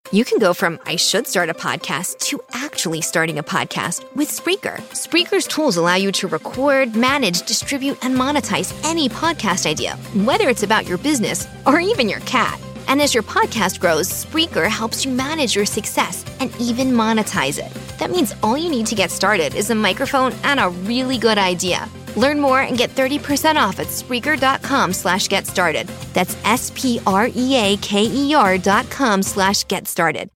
You can go from I should start a podcast to actually starting a podcast with Spreaker. Spreaker's tools allow you to record, manage, distribute, and monetize any podcast idea, whether it's about your business or even your cat. And as your podcast grows, Spreaker helps you manage your success and even monetize it. That means all you need to get started is a microphone and a really good idea. Learn more and get 30% off at Spreaker.com/get started. That's SPREAKER.com/get started.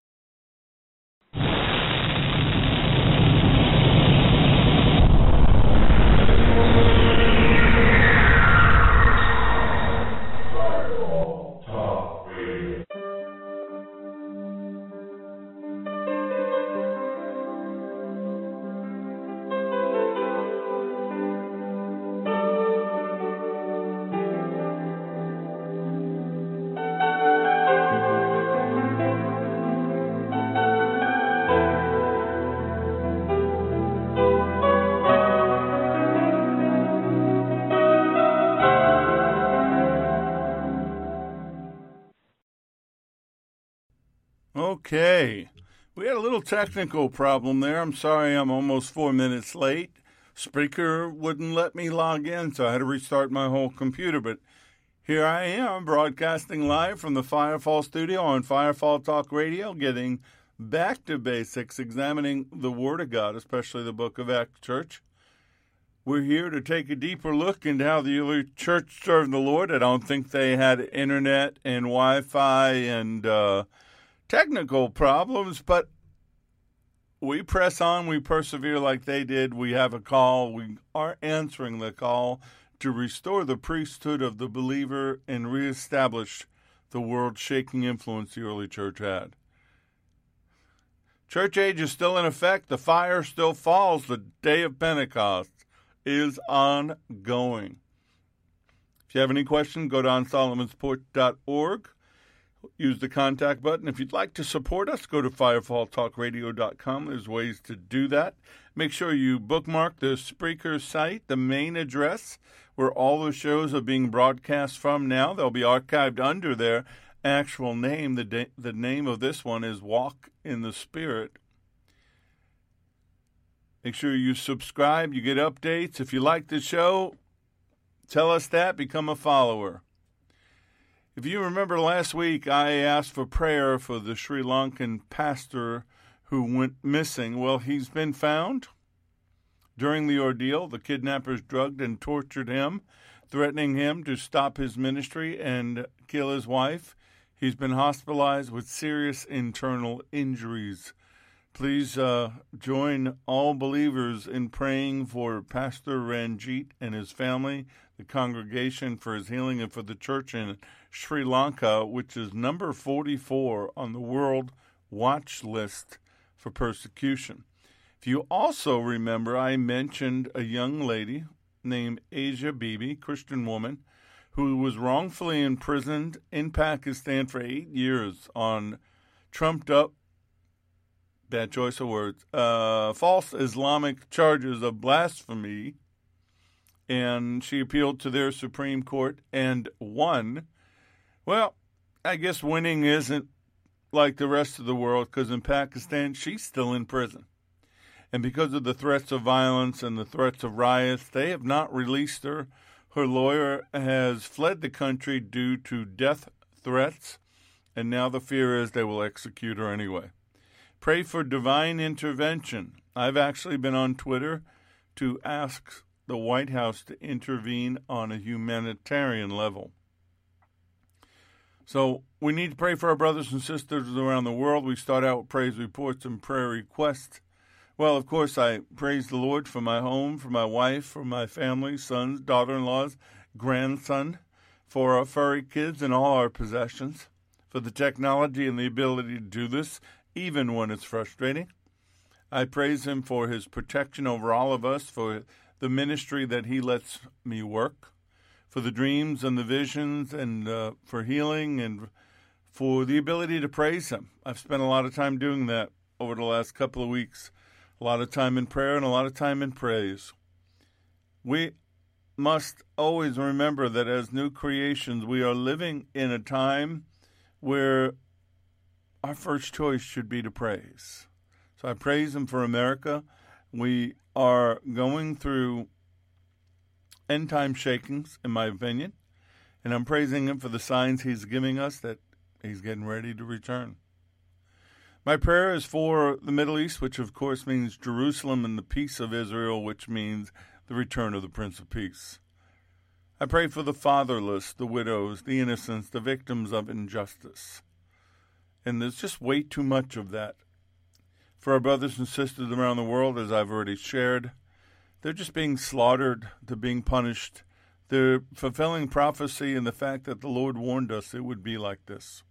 Okay, we had a little technical problem there. I'm sorry I'm almost 4 minutes late. Spreaker wouldn't let me log in, so I had to restart my whole computer. But here I am, broadcasting live from the Firefall studio on Firefall Talk Radio, getting back to basics, examining the Word of God, especially the book of Acts Church. We're here to take a deeper look into how the early church served the Lord. I don't think they had internet and Wi-Fi and technical problems, but we press on, we persevere like they did. We have a call. We are answering the call to restore the priesthood of the believer and reestablish the world-shaking influence the early church had. Church age is still in effect. The fire still falls. The day of Pentecost is ongoing. If you have any questions, go to onsolomonsport.org. Use the contact button. If you'd like to support us, go to firefalltalkradio.com. There's ways to do that. Make sure you bookmark the Spreaker site, the main address, where all the shows are being broadcast from now. They'll be archived under their actual name. The name of this one is Walk in the Spirit. Make sure you subscribe. You get updates. If you like the show, tell us that. Become a follower. If you remember last week, I asked for prayer for the Sri Lankan pastor who went missing. Well, he's been found. During the ordeal, the kidnappers drugged and tortured him, threatening him to stop his ministry and kill his wife. He's been hospitalized with serious internal injuries. Please join all believers in praying for Pastor Ranjit and his family, the congregation for his healing, and for the church in Sri Lanka, which is number 44 on the World Watch List for persecution. If you also remember, I mentioned a young lady named Asia Bibi, Christian woman, who was wrongfully imprisoned in Pakistan for 8 years on trumped-up, bad choice of words, false Islamic charges of blasphemy, and she appealed to their Supreme Court and won. Well, I guess winning isn't like the rest of the world, because in Pakistan, she's still in prison. And because of the threats of violence and the threats of riots, they have not released her. Her lawyer has fled the country due to death threats, and now the fear is they will execute her anyway. Pray for divine intervention. I've actually been on Twitter to ask the White House to intervene on a humanitarian level. So we need to pray for our brothers and sisters around the world. We start out with praise reports and prayer requests. Well, of course, I praise the Lord for my home, for my wife, for my family, sons, daughter-in-laws, grandson, for our furry kids and all our possessions, for the technology and the ability to do this, even when it's frustrating. I praise him for his protection over all of us, for the ministry that he lets me work, for the dreams and the visions, and for healing, and for the ability to praise him. I've spent a lot of time doing that over the last couple of weeks, a lot of time in prayer and a lot of time in praise. We must always remember that as new creations, we are living in a time where our first choice should be to praise. So I praise him for America. We are going through end-time shakings, in my opinion, and I'm praising him for the signs he's giving us that he's getting ready to return. My prayer is for the Middle East, which of course means Jerusalem, and the peace of Israel, which means the return of the Prince of Peace. I pray for the fatherless, the widows, the innocents, the victims of injustice. And there's just way too much of that. For our brothers and sisters around the world, as I've already shared, they're just being slaughtered, they're being punished. They're fulfilling prophecy and the fact that the Lord warned us it would be like this.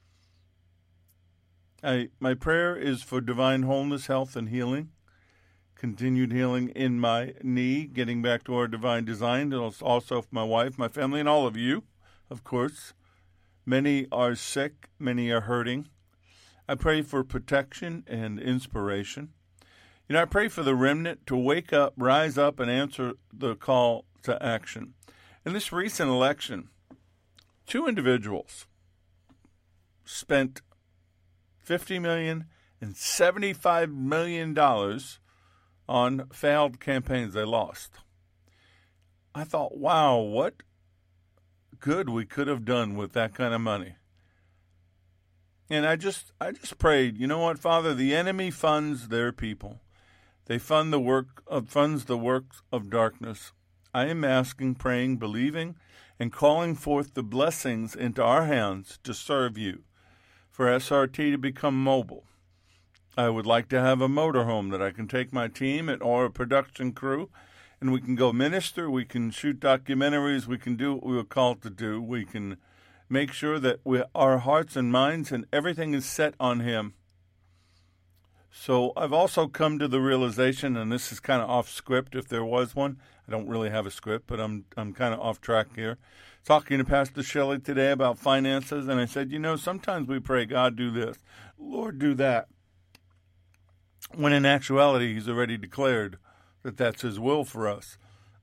My prayer is for divine wholeness, health, and healing. Continued healing in my knee, getting back to our divine design. And also for my wife, my family, and all of you, of course. Many are sick, many are hurting. I pray for protection and inspiration. I pray for the remnant to wake up, rise up, and answer the call to action. In this recent election, 2 individuals spent $50 million and $75 million on failed campaigns they lost. I thought, wow, what good we could have done with that kind of money. And I just prayed, you know what, Father, the enemy funds their people. They funds the works of darkness. I am asking, praying, believing, and calling forth the blessings into our hands to serve you. For SRT to become mobile. I would like to have a motorhome that I can take my team or a production crew, and we can go minister, we can shoot documentaries, we can do what we were called to do. We can make sure that our hearts and minds and everything is set on him. So I've also come to the realization, and this is kind of off script if there was one. I don't really have a script, but I'm kind of off track here. Talking to Pastor Shelley today about finances, and I said, sometimes we pray, God, do this, Lord, do that. When in actuality, he's already declared that that's his will for us.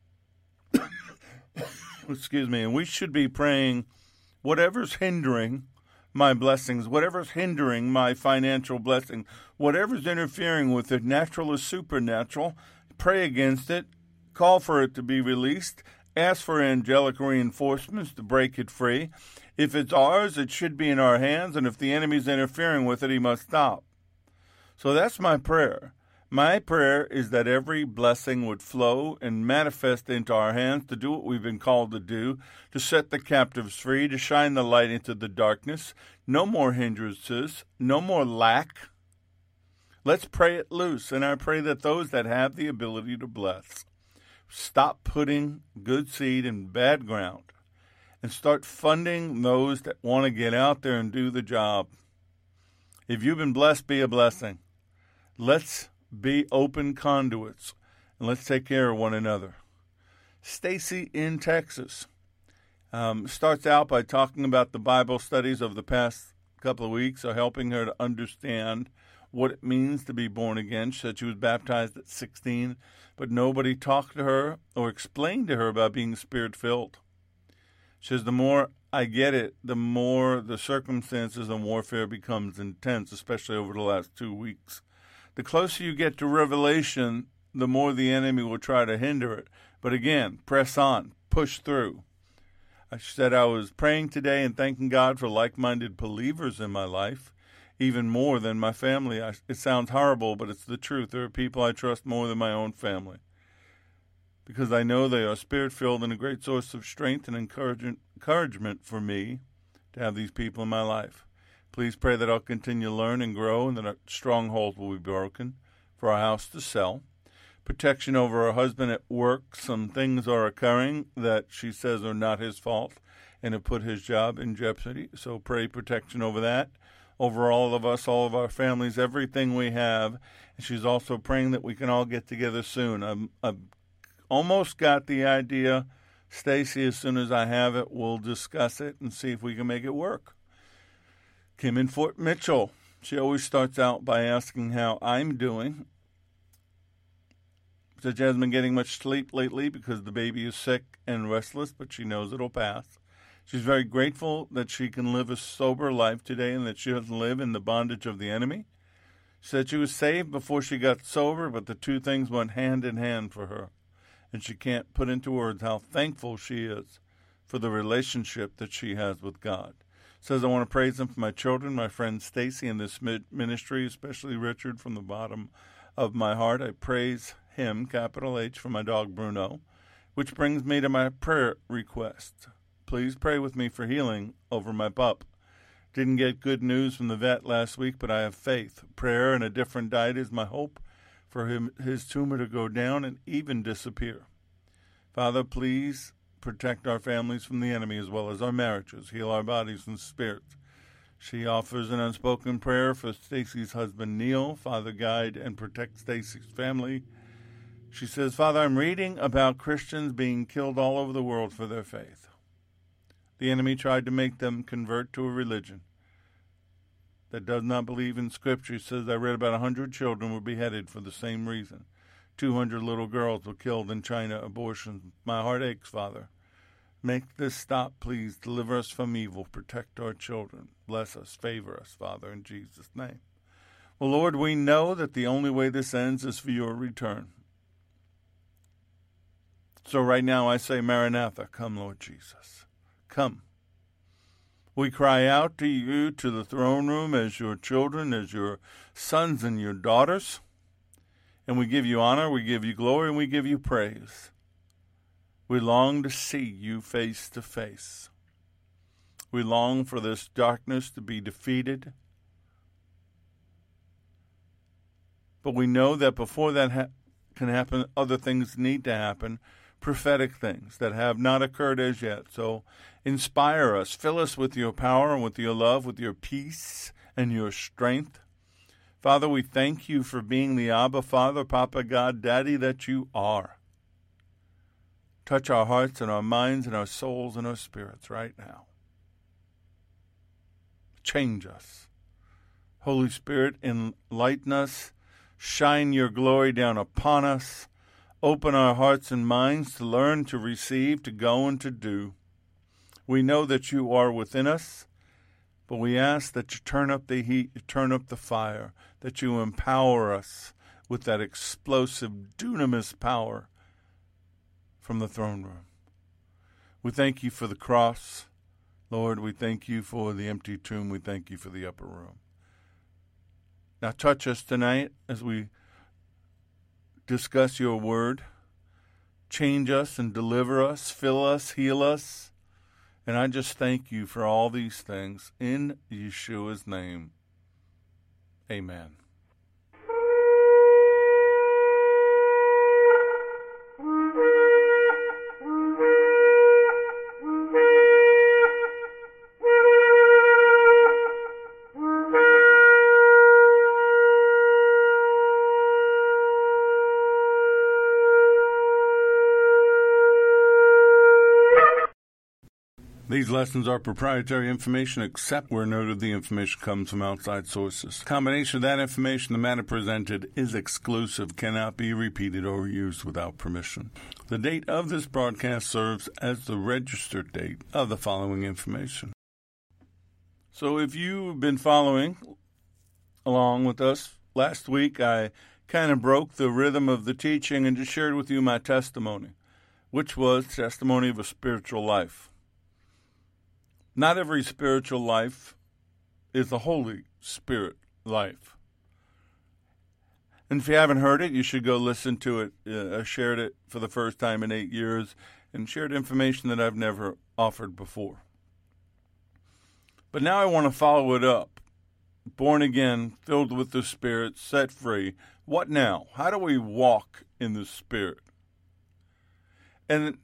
Excuse me. And we should be praying whatever's hindering my blessings, whatever's hindering my financial blessing, whatever's interfering with it, natural or supernatural, pray against it, call for it to be released, ask for angelic reinforcements to break it free. If it's ours, it should be in our hands, and if the enemy's interfering with it, he must stop. So that's my prayer. My prayer is that every blessing would flow and manifest into our hands to do what we've been called to do, to set the captives free, to shine the light into the darkness. No more hindrances, no more lack. Let's pray it loose, and I pray that those that have the ability to bless stop putting good seed in bad ground and start funding those that want to get out there and do the job. If you've been blessed, be a blessing. Let's be open conduits, and let's take care of one another. Stacy in Texas starts out by talking about the Bible studies of the past couple of weeks, so helping her to understand what it means to be born again. She said she was baptized at 16, but nobody talked to her or explained to her about being Spirit-filled. She says, the more I get it, the more the circumstances and warfare becomes intense, especially over the last 2 weeks. The closer you get to Revelation, the more the enemy will try to hinder it. But again, press on, push through. She said, I was praying today and thanking God for like-minded believers in my life, even more than my family. It sounds horrible, but it's the truth. There are people I trust more than my own family, because I know they are Spirit-filled and a great source of strength and encouragement for me to have these people in my life. Please pray that I'll continue to learn and grow, and that our strongholds will be broken, for our house to sell. Protection over her husband at work. Some things are occurring that she says are not his fault and have put his job in jeopardy. So pray protection over that, over all of us, all of our families, everything we have. And she's also praying that we can all get together soon. I've almost got the idea. Stacy, as soon as I have it, we'll discuss it and see if we can make it work. Kim in Fort Mitchell. She always starts out by asking how I'm doing. Said she hasn't been getting much sleep lately because the baby is sick and restless, but she knows it'll pass. She's very grateful that she can live a sober life today and that she doesn't live in the bondage of the enemy. She said she was saved before she got sober, but the two things went hand in hand for her. And she can't put into words how thankful she is for the relationship that she has with God. Says, I want to praise Him for my children, my friend Stacy in this ministry, especially Richard, from the bottom of my heart. I praise Him, capital H, for my dog Bruno, which brings me to my prayer request. Please pray with me for healing over my pup. Didn't get good news from the vet last week, but I have faith. Prayer and a different diet is my hope for his tumor to go down and even disappear. Father, please protect our families from the enemy as well as our marriages. Heal our bodies and spirits. She offers an unspoken prayer for Stacy's husband, Neil. Father, guide and protect Stacy's family. She says, Father, I'm reading about Christians being killed all over the world for their faith. The enemy tried to make them convert to a religion that does not believe in Scripture. He says, I read about 100 children were beheaded for the same reason. 200 little girls were killed in China, abortions. My heart aches, Father. Make this stop, please. Deliver us from evil. Protect our children. Bless us. Favor us, Father, in Jesus' name. Well, Lord, we know that the only way this ends is for your return. So right now I say, Maranatha, come, Lord Jesus. Come. We cry out to you, to the throne room, as your children, as your sons and your daughters. And we give you honor, we give you glory, and we give you praise. We long to see you face to face. We long for this darkness to be defeated. But we know that before that can happen, other things need to happen, prophetic things that have not occurred as yet. So inspire us, fill us with your power and with your love, with your peace and your strength. Father, we thank you for being the Abba Father, Papa God, Daddy that you are. Touch our hearts and our minds and our souls and our spirits right now. Change us. Holy Spirit, enlighten us. Shine your glory down upon us. Open our hearts and minds to learn, to receive, to go, and to do. We know that you are within us, but we ask that you turn up the heat, you turn up the fire, that you empower us with that explosive dunamis power from the throne room. We thank you for the cross. Lord, we thank you for the empty tomb. We thank you for the upper room. Now touch us tonight as we discuss your word. Change us and deliver us, fill us, heal us. And I just thank you for all these things in Yeshua's name. Amen. These lessons are proprietary information except where noted the information comes from outside sources. The combination of that information, the matter presented, is exclusive, cannot be repeated or used without permission. The date of this broadcast serves as the registered date of the following information. So if you've been following along with us, last week I kind of broke the rhythm of the teaching and just shared with you my testimony, which was testimony of a spiritual life. Not every spiritual life is a Holy Spirit life. And if you haven't heard it, you should go listen to it. I shared it for the first time in 8 years and shared information that I've never offered before. But now I want to follow it up. Born again, filled with the Spirit, set free. What now? How do we walk in the Spirit? And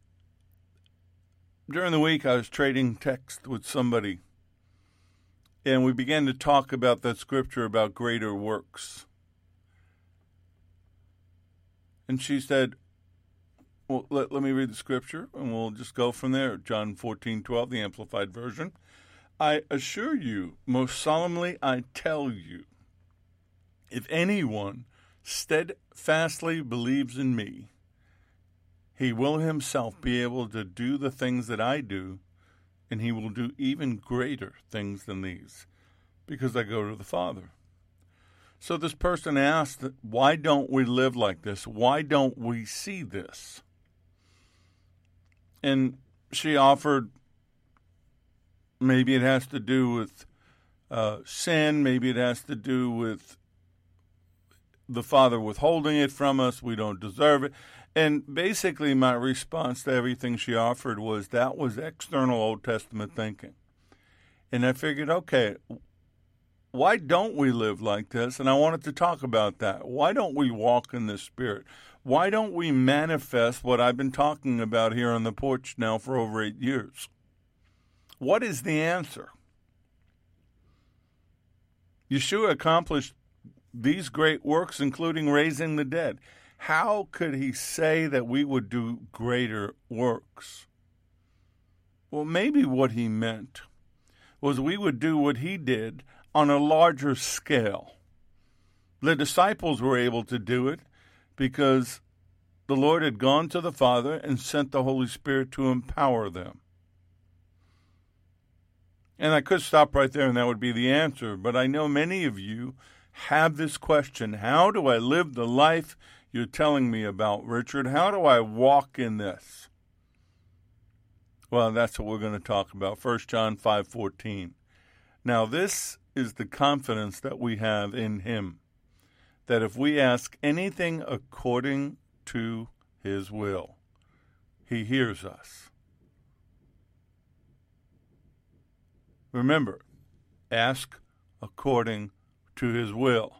during the week, I was trading text with somebody, and we began to talk about that scripture about greater works. And she said, well, let me read the scripture, and we'll just go from there. John 14:12, the Amplified Version. I assure you, most solemnly I tell you, if anyone steadfastly believes in me, he will himself be able to do the things that I do and he will do even greater things than these, because I go to the Father. So this person asked, why don't we live like this? Why don't we see this? And she offered, maybe it has to do with sin, maybe it has to do with the Father withholding it from us, we don't deserve it. And basically my response to everything she offered was that was external Old Testament thinking. And I figured, okay, why don't we live like this? And I wanted to talk about that. Why don't we walk in the Spirit? Why don't we manifest what I've been talking about here on the porch now for over 8 years? What is the answer? Yeshua accomplished these great works, including raising the dead. How could he say that we would do greater works? Well, maybe what he meant was we would do what he did on a larger scale. The disciples were able to do it because the Lord had gone to the Father and sent the Holy Spirit to empower them. And I could stop right there and that would be the answer, but I know many of you have this question: how do I live the life you're telling me about, Richard? How do I walk in this? Well, that's what we're going to talk about. 1 John 5:14. Now, this is the confidence that we have in him, that if we ask anything according to his will, he hears us. Remember, ask according to his will.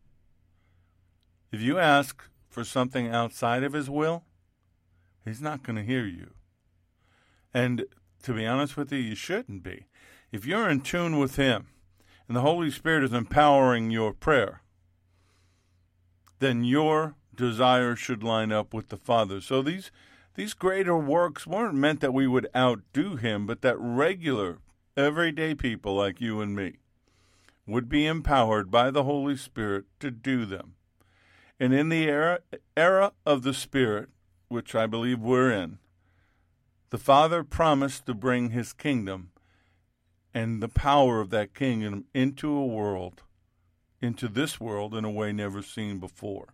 If you ask for something outside of his will, he's not going to hear you. And to be honest with you, you shouldn't be. If you're in tune with him and the Holy Spirit is empowering your prayer, then your desire should line up with the Father. So these greater works weren't meant that we would outdo him, but that regular, everyday people like you and me would be empowered by the Holy Spirit to do them. And in the era of the Spirit, which I believe we're in, the Father promised to bring his kingdom and the power of that kingdom into this world in a way never seen before.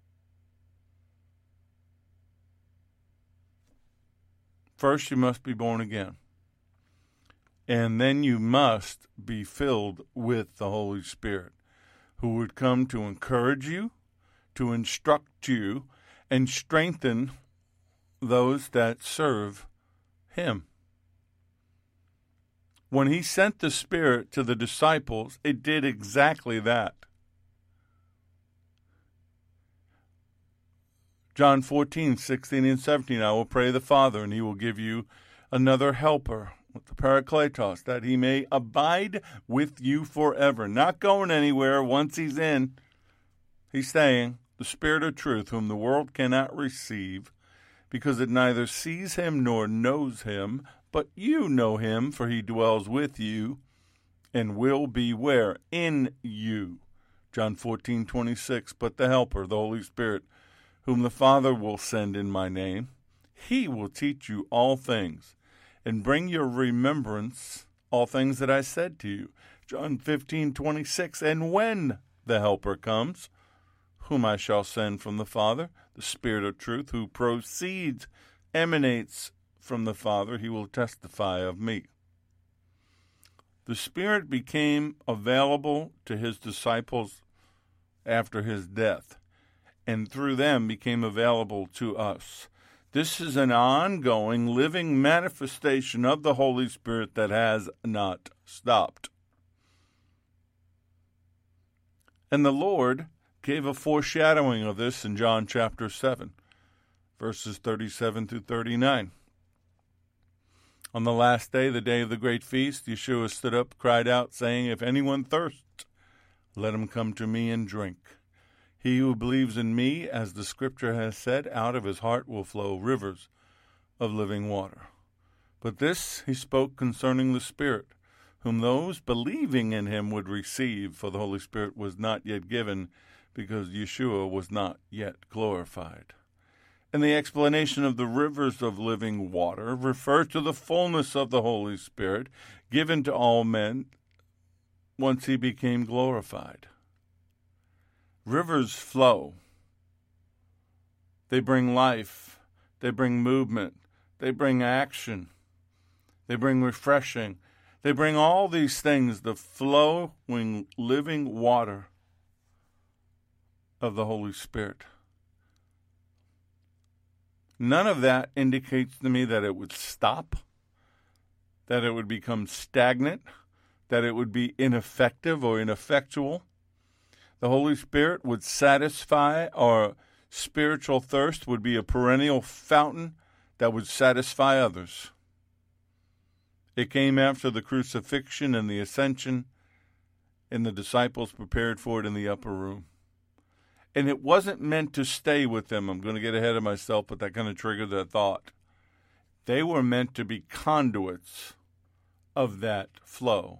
First, you must be born again. And then you must be filled with the Holy Spirit, who would come to encourage you, to instruct you, and strengthen those that serve him. When he sent the Spirit to the disciples, it did exactly that. John 14:16 and 17, I will pray the Father, and he will give you another helper, the Parakletos, that he may abide with you forever. Not going anywhere once he's in. He's saying, the Spirit of truth, whom the world cannot receive, because it neither sees him nor knows him, but you know him, for he dwells with you and will be where? In you. John 14:26, but the Helper, the Holy Spirit, whom the Father will send in my name, he will teach you all things and bring your remembrance all things that I said to you. John 15:26, and when the Helper comes, whom I shall send from the Father, the Spirit of truth, who emanates from the Father, he will testify of me. The Spirit became available to his disciples after his death, and through them became available to us. This is an ongoing, living manifestation of the Holy Spirit that has not stopped. And the Lord gave a foreshadowing of this in John chapter 7, verses 37 through 39. On the last day, the day of the great feast, Yeshua stood up, cried out, saying, if anyone thirsts, let him come to me and drink. He who believes in me, as the Scripture has said, out of his heart will flow rivers of living water. But this he spoke concerning the Spirit, whom those believing in him would receive, for the Holy Spirit was not yet given, because Yeshua was not yet glorified. And the explanation of the rivers of living water refer to the fullness of the Holy Spirit given to all men once he became glorified. Rivers flow. They bring life. They bring movement. They bring action. They bring refreshing. They bring all these things, the flowing, living water of the Holy Spirit. None of that indicates to me that it would stop, that it would become stagnant, that it would be ineffective or ineffectual. The Holy Spirit would satisfy our spiritual thirst, would be a perennial fountain that would satisfy others. It came after the crucifixion and the ascension, and the disciples prepared for it in the upper room. And it wasn't meant to stay with them. I'm going to get ahead of myself, but that kind of triggered that thought. They were meant to be conduits of that flow.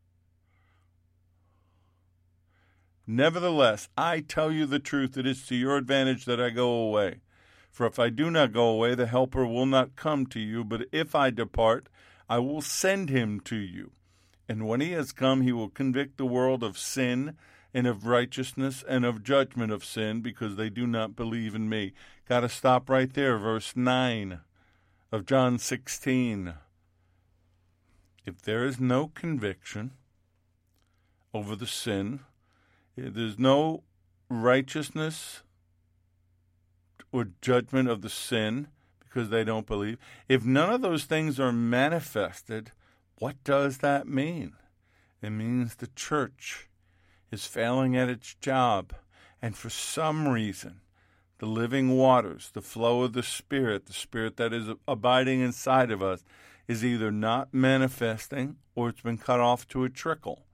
Nevertheless, I tell you the truth, it is to your advantage that I go away. For if I do not go away, the Helper will not come to you, but if I depart, I will send him to you. And when he has come, he will convict the world of sin and of righteousness and of judgment of sin, because they do not believe in me. Got to stop right there, verse 9 of John 16. If there is no conviction over the sin, if there's no righteousness or judgment of the sin because they don't believe, if none of those things are manifested, what does that mean? It means the church is failing at its job, and for some reason, the living waters, the flow of the Spirit that is abiding inside of us, is either not manifesting or it's been cut off to a trickle.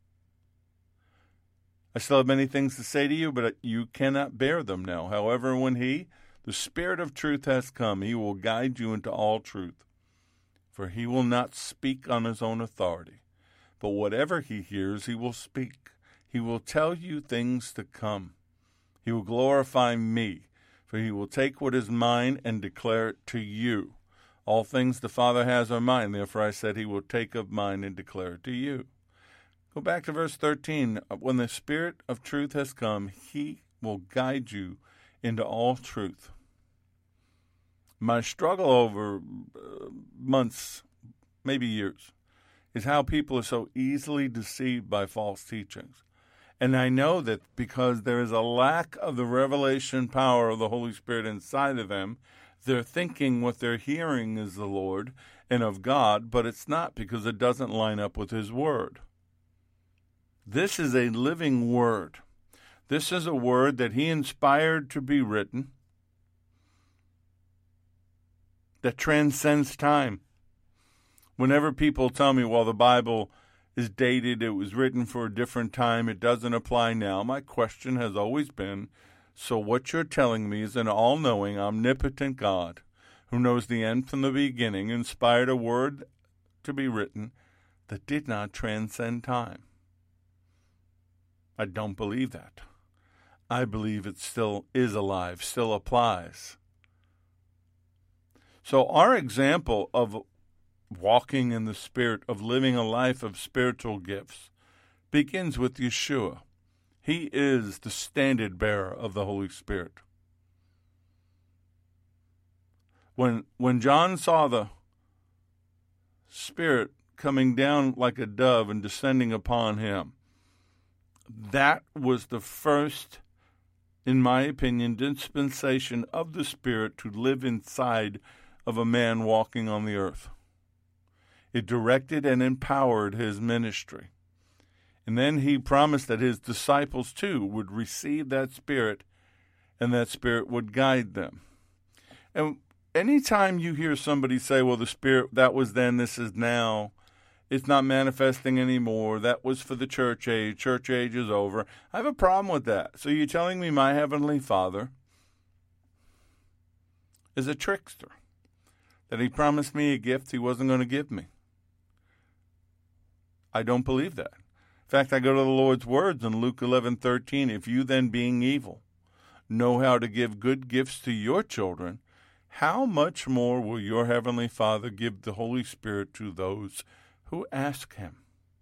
I still have many things to say to you, but you cannot bear them now. However, when the Spirit of truth has come, he will guide you into all truth. For he will not speak on his own authority, but whatever he hears, he will speak. He will tell you things to come. He will glorify me, for he will take what is mine and declare it to you. All things the Father has are mine, therefore I said he will take of mine and declare it to you. Go back to verse 13. When the Spirit of truth has come, he will guide you into all truth. My struggle over months, maybe years, is how people are so easily deceived by false teachings. And I know that because there is a lack of the revelation power of the Holy Spirit inside of them, they're thinking what they're hearing is the Lord and of God, but it's not, because it doesn't line up with his word. This is a living word. This is a word that he inspired to be written, that transcends time. Whenever people tell me, well, the Bible is dated, it was written for a different time, it doesn't apply now, my question has always been, so what you're telling me is an all-knowing, omnipotent God who knows the end from the beginning inspired a word to be written that did not transcend time. I don't believe that. I believe it still is alive, still applies. So our example of walking in the Spirit, of living a life of spiritual gifts, begins with Yeshua. He is the standard bearer of the Holy Spirit. When John saw the Spirit coming down like a dove and descending upon him, that was the first, in my opinion, dispensation of the Spirit to live inside of a man walking on the earth. It directed and empowered his ministry. And then he promised that his disciples, too, would receive that Spirit, and that Spirit would guide them. And anytime you hear somebody say, well, the Spirit, that was then, this is now, it's not manifesting anymore, that was for the church age is over, I have a problem with that. So you're telling me my Heavenly Father is a trickster, that he promised me a gift he wasn't going to give me? I don't believe that. In fact, I go to the Lord's words in Luke 11:13. If you then, being evil, know how to give good gifts to your children, how much more will your Heavenly Father give the Holy Spirit to those who ask Him?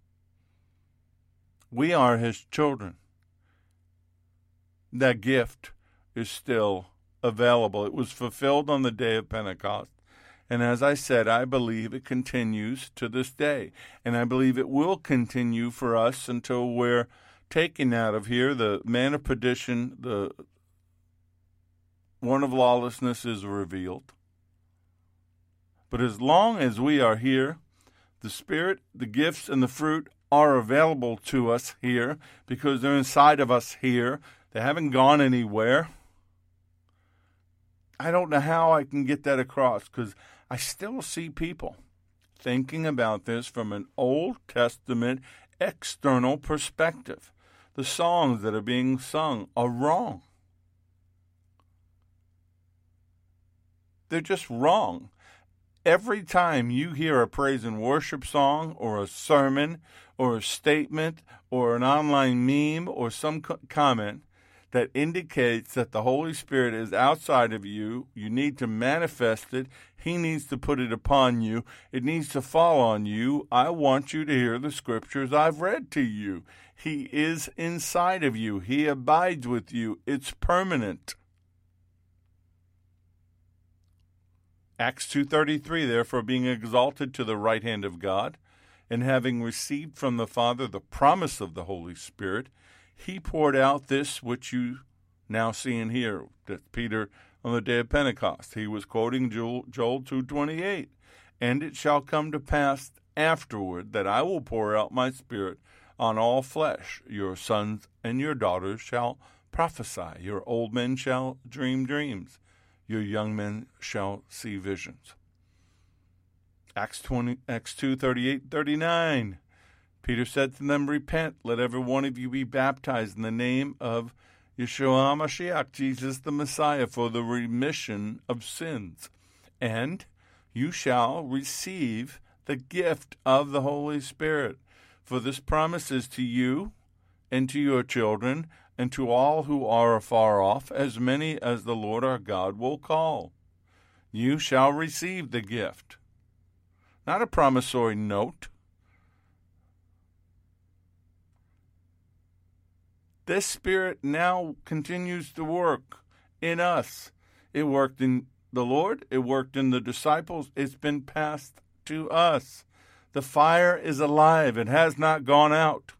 We are His children. That gift is still available. It was fulfilled on the day of Pentecost. And as I said, I believe it continues to this day. And I believe it will continue for us until we're taken out of here. The man of perdition, the one of lawlessness is revealed. But as long as we are here, the Spirit, the gifts, and the fruit are available to us here because they're inside of us here. They haven't gone anywhere. I don't know how I can get that across because I still see people thinking about this from an Old Testament external perspective. The songs that are being sung are wrong. They're just wrong. Every time you hear a praise and worship song or a sermon or a statement or an online meme or some comment that indicates that the Holy Spirit is outside of you, you need to manifest it. He needs to put it upon you. It needs to fall on you. I want you to hear the scriptures I've read to you. He is inside of you. He abides with you. It's permanent. Acts 2:33, therefore being exalted to the right hand of God, and having received from the Father the promise of the Holy Spirit, He poured out this which you now see and hear. That's Peter on the day of Pentecost. He was quoting Joel 2:28. And it shall come to pass afterward that I will pour out my Spirit on all flesh. Your sons and your daughters shall prophesy. Your old men shall dream dreams. Your young men shall see visions. Acts 2:38-39. Peter said to them, repent, let every one of you be baptized in the name of Yeshua HaMashiach, Jesus the Messiah, for the remission of sins. And you shall receive the gift of the Holy Spirit. For this promise is to you and to your children and to all who are afar off, as many as the Lord our God will call. You shall receive the gift. Not a promissory note. This Spirit now continues to work in us. It worked in the Lord. It worked in the disciples. It's been passed to us. The fire is alive. It has not gone out.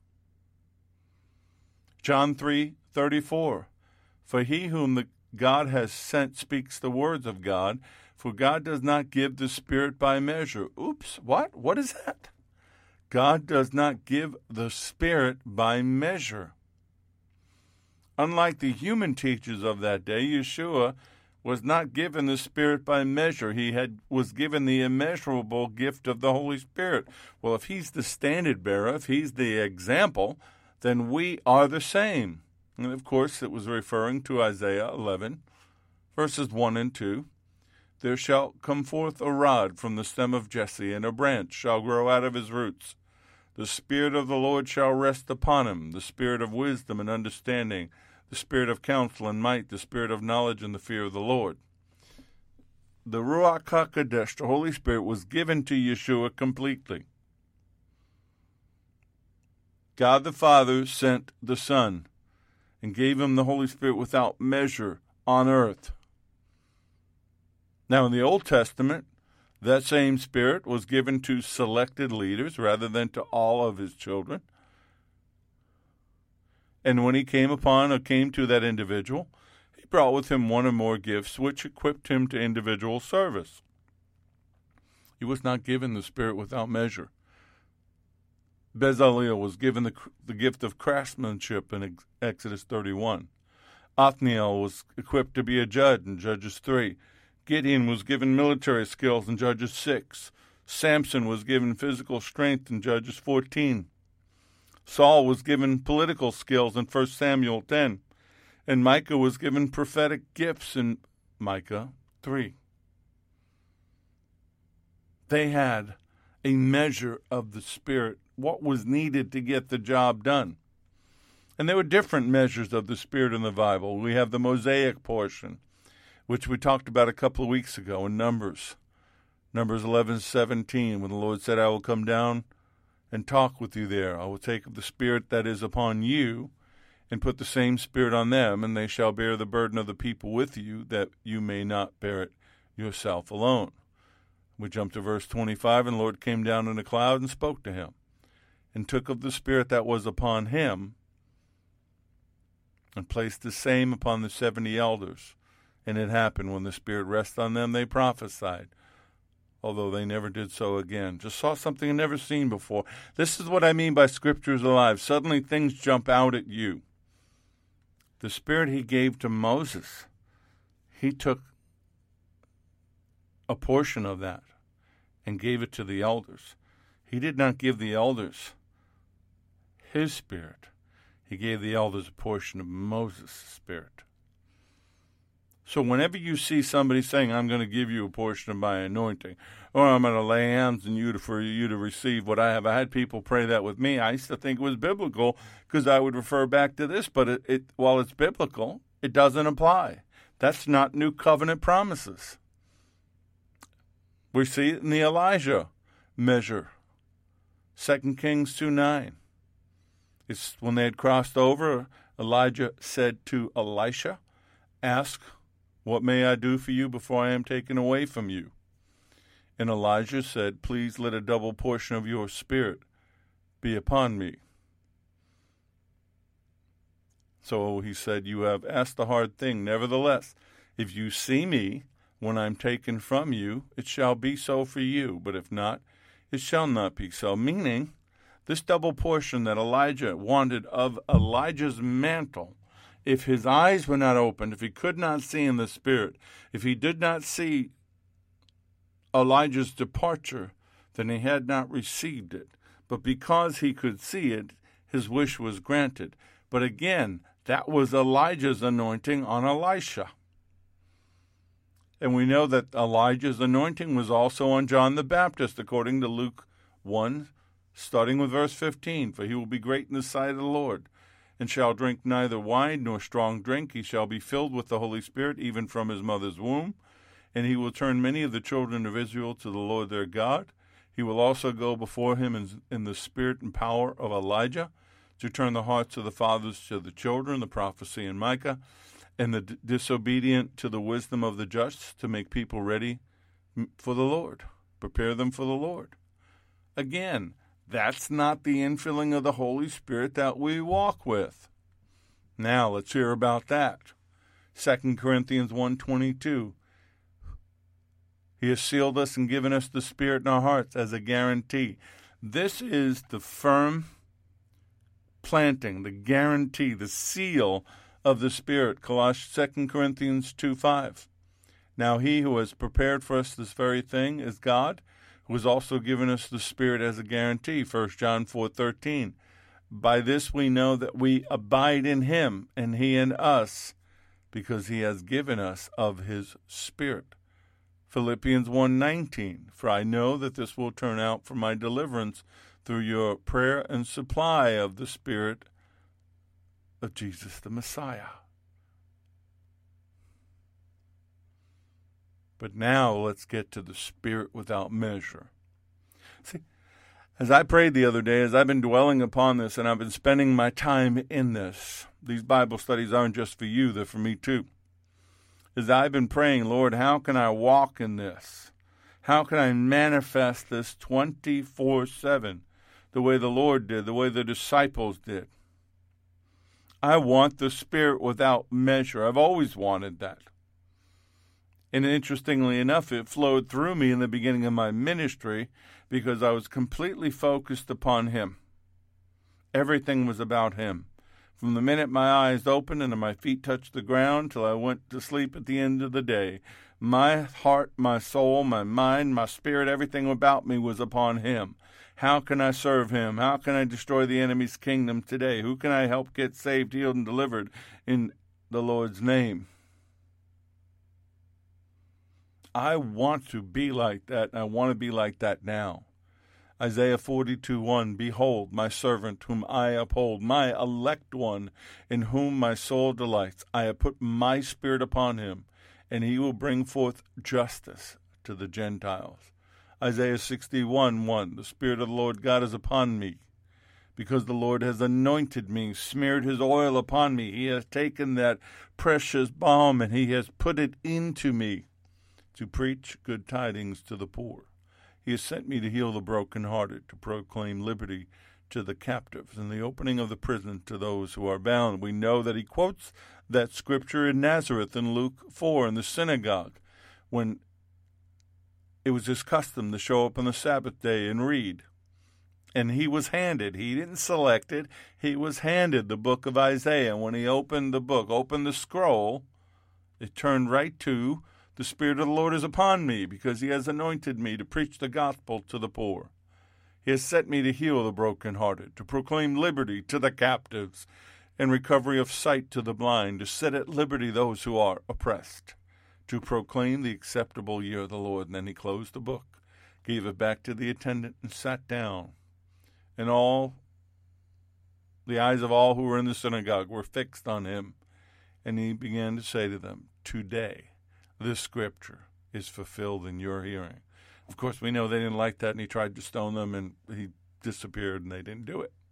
John 3:34. For he whom the God has sent speaks the words of God, for God does not give the Spirit by measure. Oops, what? What is that? God does not give the Spirit by measure. Unlike the human teachers of that day, Yeshua was not given the Spirit by measure. He was given the immeasurable gift of the Holy Spirit. Well, if He's the standard bearer, if He's the example, then we are the same. And of course, it was referring to Isaiah 11, verses 1 and 2. There shall come forth a rod from the stem of Jesse, and a branch shall grow out of his roots. The Spirit of the Lord shall rest upon him, the Spirit of wisdom and understanding, the Spirit of counsel and might, the Spirit of knowledge and the fear of the Lord. The Ruach HaKodesh, the Holy Spirit, was given to Yeshua completely. God the Father sent the Son and gave him the Holy Spirit without measure on earth. Now, in the Old Testament, that same Spirit was given to selected leaders rather than to all of his children. And when he came to that individual, he brought with him one or more gifts which equipped him to individual service. He was not given the Spirit without measure. Bezalel was given the gift of craftsmanship in Exodus 31. Othniel was equipped to be a judge in Judges 3. Gideon was given military skills in Judges 6. Samson was given physical strength in Judges 14. Saul was given political skills in 1 Samuel 10. And Micah was given prophetic gifts in Micah 3. They had a measure of the Spirit, what was needed to get the job done. And there were different measures of the Spirit in the Bible. We have the Mosaic portion, which we talked about a couple of weeks ago in Numbers 11:17, when the Lord said, I will come down and talk with you there. I will take of the Spirit that is upon you and put the same Spirit on them, and they shall bear the burden of the people with you, that you may not bear it yourself alone. We jump to verse 25, and the Lord came down in a cloud and spoke to him, and took of the Spirit that was upon him, and placed the same upon the 70 elders. And it happened, when the Spirit rested on them, they prophesied, although they never did so again. Just saw something I'd never seen before. This is what I mean by Scriptures alive. Suddenly things jump out at you. The Spirit he gave to Moses, he took a portion of that and gave it to the elders. He did not give the elders his Spirit. He gave the elders a portion of Moses' Spirit. So whenever you see somebody saying, I'm going to give you a portion of my anointing, or I'm going to lay hands on you for you to receive what I have. I had people pray that with me. I used to think it was biblical because I would refer back to this, but while it's biblical, it doesn't apply. That's not new covenant promises. We see it in the Elijah measure, 2 Kings 2:9. It's when they had crossed over, Elijah said to Elisha, ask, what may I do for you before I am taken away from you? And Elijah said, please let a double portion of your Spirit be upon me. So he said, you have asked a hard thing. Nevertheless, if you see me when I'm taken from you, it shall be so for you. But if not, it shall not be so. Meaning, this double portion that Elijah wanted of Elijah's mantle, if his eyes were not opened, if he could not see in the Spirit, if he did not see Elijah's departure, then he had not received it. But because he could see it, his wish was granted. But again, that was Elijah's anointing on Elisha. And we know that Elijah's anointing was also on John the Baptist, according to Luke 1, starting with verse 15. For he will be great in the sight of the Lord, and shall drink neither wine nor strong drink. He shall be filled with the Holy Spirit, even from his mother's womb. And he will turn many of the children of Israel to the Lord their God. He will also go before him in the spirit and power of Elijah, to turn the hearts of the fathers to the children, the prophecy in Micah, and the disobedient to the wisdom of the just, to make people ready for the Lord, prepare them for the Lord. Again, that's not the infilling of the Holy Spirit that we walk with. Now, let's hear about that. 2 Corinthians 1:22. He has sealed us and given us the Spirit in our hearts as a guarantee. This is the firm planting, the guarantee, the seal of the Spirit. 2 Corinthians 2:5. Now he who has prepared for us this very thing is God, who has also given us the Spirit as a guarantee. 1 John 4:13. By this we know that we abide in him, and he in us, because he has given us of his Spirit. Philippians 1:19. For I know that this will turn out for my deliverance through your prayer and supply of the Spirit of Jesus the Messiah. But now let's get to the Spirit without measure. See, as I prayed the other day, as I've been dwelling upon this and I've been spending my time in this, these Bible studies aren't just for you, they're for me too. As I've been praying, Lord, how can I walk in this? How can I manifest this 24/7 the way the Lord did, the way the disciples did? I want the Spirit without measure. I've always wanted that. And interestingly enough, it flowed through me in the beginning of my ministry because I was completely focused upon him. Everything was about him. From the minute my eyes opened and my feet touched the ground till I went to sleep at the end of the day, my heart, my soul, my mind, my spirit, everything about me was upon him. How can I serve him? How can I destroy the enemy's kingdom today? Who can I help get saved, healed, and delivered in the Lord's name? I want to be like that, and I want to be like that now. Isaiah 42:1, Behold, my servant whom I uphold, my elect one, in whom my soul delights. I have put my spirit upon him, and he will bring forth justice to the Gentiles. Isaiah 61:1, The Spirit of the Lord God is upon me, because the Lord has anointed me, smeared his oil upon me. He has taken that precious balm, and he has put it into me to preach good tidings to the poor. He has sent me to heal the brokenhearted, to proclaim liberty to the captives, and the opening of the prison to those who are bound. We know that he quotes that scripture in Nazareth in Luke 4 in the synagogue, when it was his custom to show up on the Sabbath day and read. And he was handed, he didn't select it, he was handed the book of Isaiah. When he opened the book, opened the scroll, it turned right to, The Spirit of the Lord is upon me, because he has anointed me to preach the gospel to the poor. He has sent me to heal the brokenhearted, to proclaim liberty to the captives, and recovery of sight to the blind, to set at liberty those who are oppressed, to proclaim the acceptable year of the Lord. And then he closed the book, gave it back to the attendant, and sat down. And the eyes of all who were in the synagogue were fixed on him. And he began to say to them, Today, this scripture is fulfilled in your hearing. Of course, we know they didn't like that, and he tried to stone them, and he disappeared, and they didn't do it.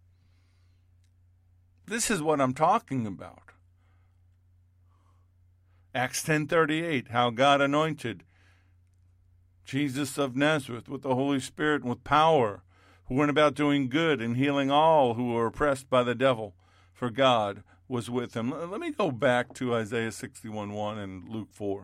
This is what I'm talking about. Acts 10:38, how God anointed Jesus of Nazareth with the Holy Spirit and with power, who went about doing good and healing all who were oppressed by the devil, for God was with him. Let me go back to Isaiah 61:1 and Luke 4.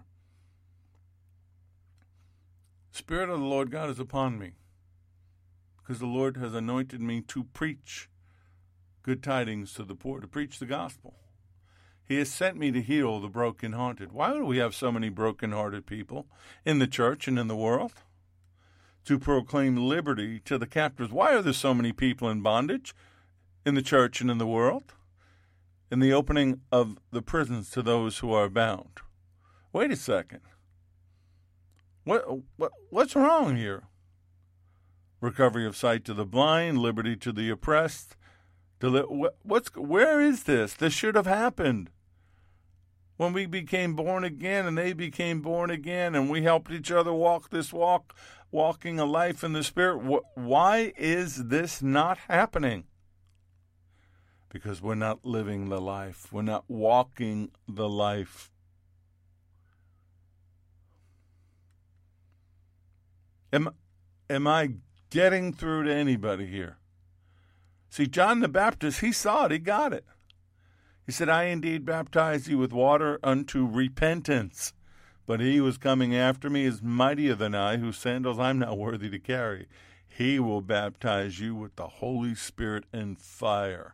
Spirit of the Lord God is upon me, because the Lord has anointed me to preach good tidings to the poor, to preach the gospel. He has sent me to heal the brokenhearted. Why do we have so many brokenhearted people in the church and in the world? To proclaim liberty to the captives. Why are there so many people in bondage in the church and in the world? In the opening of the prisons to those who are bound. Wait a second. What's wrong here? Recovery of sight to the blind, liberty to the oppressed. Where is this? This should have happened when we became born again, and they became born again, and we helped each other walk this walking a life in the Spirit. Why is this not happening? Because we're not living the life. We're not walking the life. Am I getting through to anybody here? See, John the Baptist, he saw it. He got it. He said, I indeed baptize you with water unto repentance. But he who is coming after me is mightier than I, whose sandals I'm not worthy to carry. He will baptize you with the Holy Spirit and fire.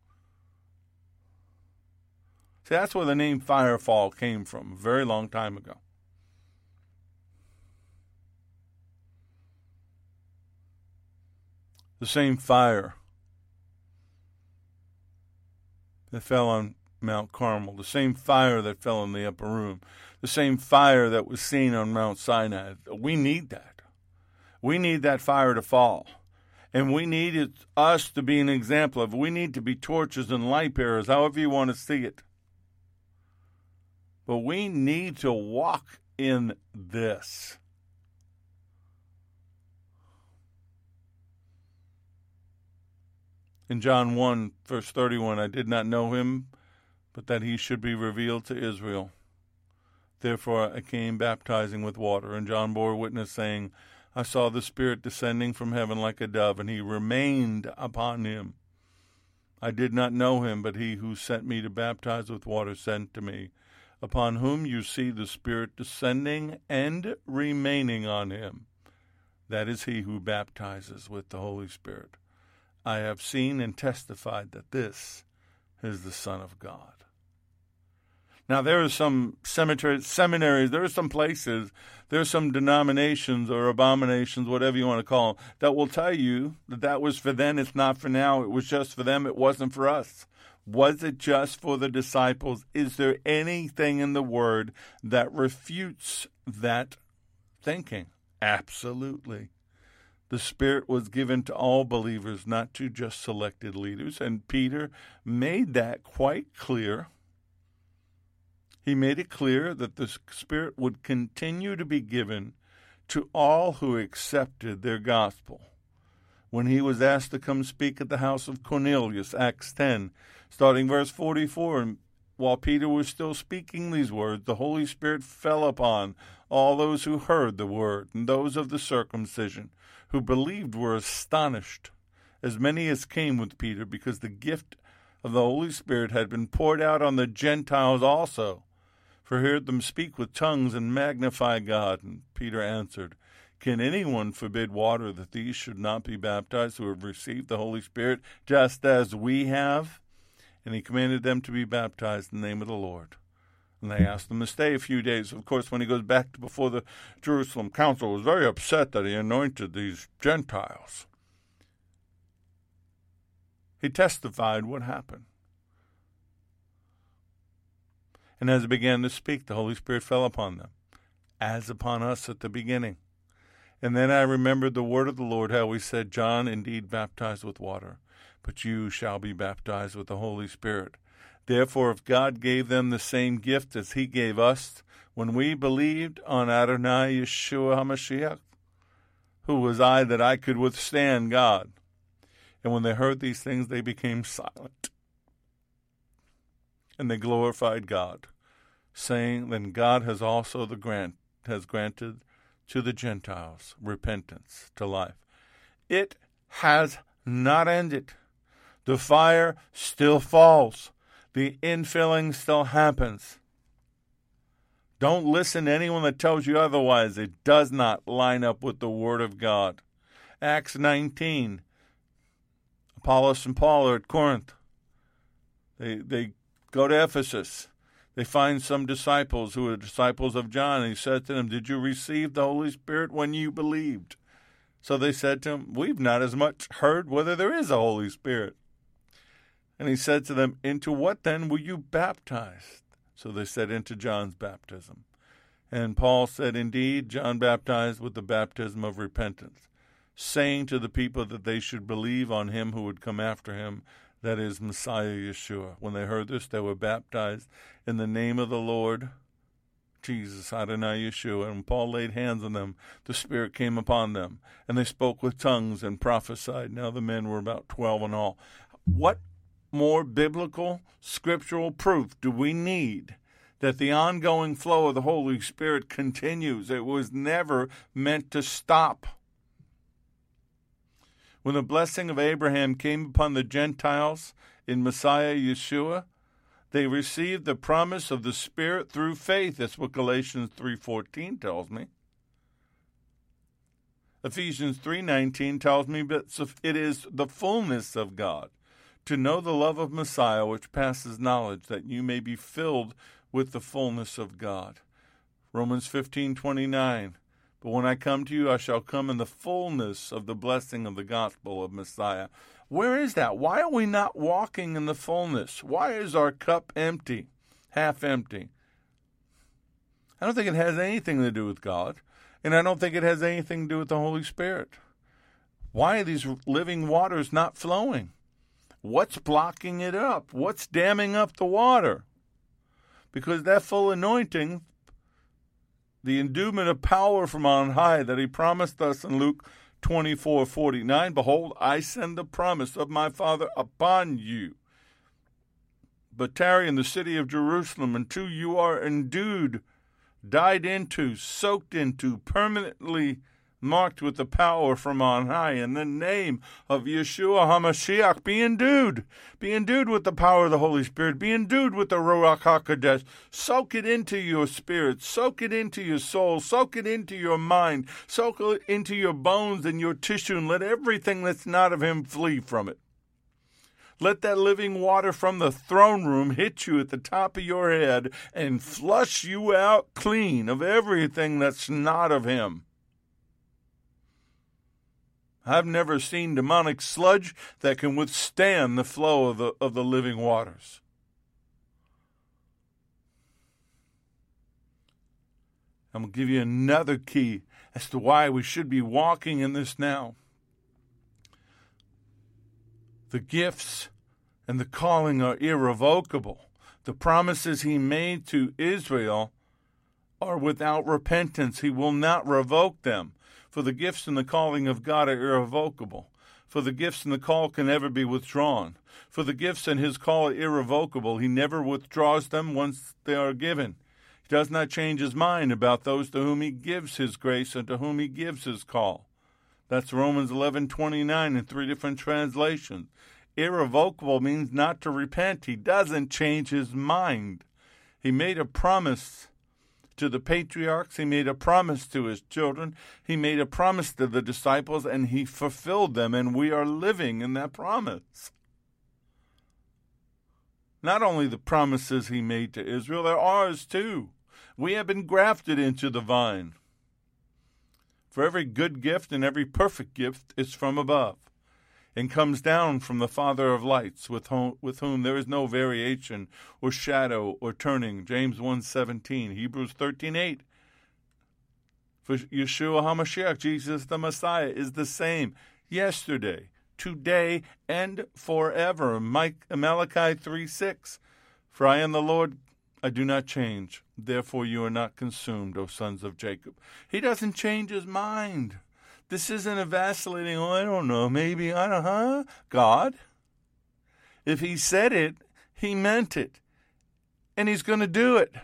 See, that's where the name Firefall came from, a very long time ago. The same fire that fell on Mount Carmel, the same fire that fell in the upper room, the same fire that was seen on Mount Sinai. We need that. We need that fire to fall. And we need us to be an example of it. We need to be torches and light bearers, however you want to see it. But we need to walk in this. In John 1, verse 31, I did not know him, but that he should be revealed to Israel. Therefore I came baptizing with water. And John bore witness, saying, I saw the Spirit descending from heaven like a dove, and he remained upon him. I did not know him, but he who sent me to baptize with water sent to me, upon whom you see the Spirit descending and remaining on him. That is he who baptizes with the Holy Spirit. I have seen and testified that this is the Son of God. Now, there are some seminaries, there are some places, there are some denominations or abominations, whatever you want to call them, that will tell you that that was for then, it's not for now, it was just for them, it wasn't for us. Was it just for the disciples? Is there anything in the Word that refutes that thinking? Absolutely. The Spirit was given to all believers, not to just selected leaders. And Peter made that quite clear. He made it clear that the Spirit would continue to be given to all who accepted their gospel. When he was asked to come speak at the house of Cornelius, Acts 10, starting verse 44, and while Peter was still speaking these words, the Holy Spirit fell upon all those who heard the word, and those of the circumcision who believed were astonished, as many as came with Peter, because the gift of the Holy Spirit had been poured out on the Gentiles also. For he heard them speak with tongues and magnify God. And Peter answered, Can anyone forbid water that these should not be baptized who have received the Holy Spirit just as we have? And he commanded them to be baptized in the name of the Lord. And they asked him to stay a few days. Of course, when he goes back before the Jerusalem council, was very upset that he anointed these Gentiles. He testified what happened. And as he began to speak, the Holy Spirit fell upon them, as upon us at the beginning. And then I remembered the word of the Lord, how he said, John indeed baptized with water, but you shall be baptized with the Holy Spirit. Therefore, if God gave them the same gift as he gave us when we believed on Adonai Yeshua HaMashiach, who was I that I could withstand God? And when they heard these things, they became silent. And they glorified God, saying, Then God has also granted to the Gentiles repentance to life. It has not ended. The fire still falls. The infilling still happens. Don't listen to anyone that tells you otherwise. It does not line up with the Word of God. Acts 19, Apollos and Paul are at Corinth. They go to Ephesus. They find some disciples who are disciples of John. And he said to them, Did you receive the Holy Spirit when you believed? So they said to him, We've not as much heard whether there is a Holy Spirit. And he said to them, Into what then were you baptized? So they said, Into John's baptism. And Paul said, Indeed, John baptized with the baptism of repentance, saying to the people that they should believe on him who would come after him, that is Messiah Yeshua. When they heard this, they were baptized in the name of the Lord Jesus, Adonai Yeshua. And Paul laid hands on them. The Spirit came upon them, and they spoke with tongues and prophesied. Now the men were about 12 in all. What more biblical, scriptural proof do we need that the ongoing flow of the Holy Spirit continues? It was never meant to stop. When the blessing of Abraham came upon the Gentiles in Messiah Yeshua, they received the promise of the Spirit through faith. That's what Galatians 3:14 tells me. Ephesians 3:19 tells me that it is the fullness of God, to know the love of Messiah, which passes knowledge, that you may be filled with the fullness of God. Romans 15:29. But when I come to you, I shall come in the fullness of the blessing of the gospel of Messiah. Where is that? Why are we not walking in the fullness? Why is our cup empty, half empty? I don't think it has anything to do with God, and I don't think it has anything to do with the Holy Spirit. Why are these living waters not flowing? What's blocking it up? What's damming up the water? Because that full anointing, the endowment of power from on high that he promised us in Luke 24:49, Behold, I send the promise of my Father upon you. But tarry in the city of Jerusalem until you are endued, died into, soaked into, permanently marked with the power from on high. In the name of Yeshua HaMashiach, be endued. Be endued with the power of the Holy Spirit. Be endued with the Ruach HaKodesh. Soak it into your spirit. Soak it into your soul. Soak it into your mind. Soak it into your bones and your tissue, and let everything that's not of him flee from it. Let that living water from the throne room hit you at the top of your head and flush you out clean of everything that's not of him. I've never seen demonic sludge that can withstand the flow of the living waters. I'm going to give you another key as to why we should be walking in this now. The gifts and the calling are irrevocable. The promises he made to Israel are without repentance. He will not revoke them. For the gifts and the calling of God are irrevocable. For the gifts and the call can never be withdrawn. For the gifts and his call are irrevocable. He never withdraws them once they are given. He does not change his mind about those to whom he gives his grace and to whom he gives his call. That's Romans 11:29 in 3 different translations. Irrevocable means not to repent. He doesn't change his mind. He made a promise to the patriarchs. He made a promise to his children. He made a promise to the disciples, and he fulfilled them, and we are living in that promise. Not only the promises he made to Israel, they're ours too. We have been grafted into the vine. For every good gift and every perfect gift is from above, and comes down from the Father of lights, with whom there is no variation or shadow or turning. James 1:17, Hebrews 13:8. For Yeshua HaMashiach, Jesus the Messiah, is the same yesterday, today, and forever. Malachi 3:6. For I am the Lord, I do not change. Therefore you are not consumed, O sons of Jacob. He doesn't change his mind. This isn't a vacillating, I don't know, maybe, God. If he said it, he meant it. And he's going to do it.